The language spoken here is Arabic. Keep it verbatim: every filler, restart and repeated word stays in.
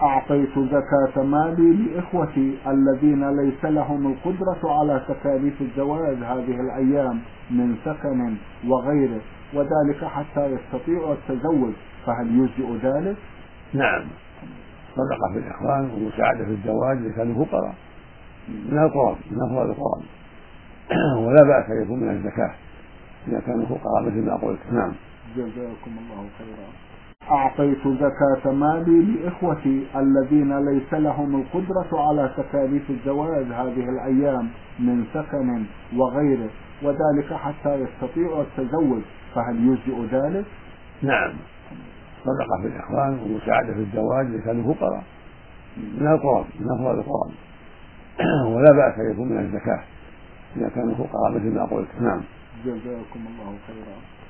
أعطيت زكاة مالي لإخوتي الذين ليس لهم القدرة على تكاليف الزواج هذه الأيام من سكن وغيره، وذلك حتى يستطيعوا التزوج، فهل يجزئ ذلك؟ نعم، صدقة في الإخوان ومساعدة في الزواج إذا كانوا فقراء من القرآن، من أفضل القرآن، ولا بأس أن يكون من الزكاة إذا كانوا فقراء مثل ما قلت. نعم. جزاكم الله خيرا. أعطيت زكاة مالي لإخوتي الذين ليس لهم القدرة على تكاليف الزواج هذه الأيام من سكن وغيره، وذلك حتى يستطيعوا التزوج، فهل يجزئ ذلك؟ نعم، صدقة في الإخوان ومساعدة في الزواج إذا كانوا فقراء من القرآن، من أفضل القرآن، ولا بأس أن يكون من الزكاة إذا كانوا فقراء مثل ما قلت. نعم. جزاكم الله خيرا.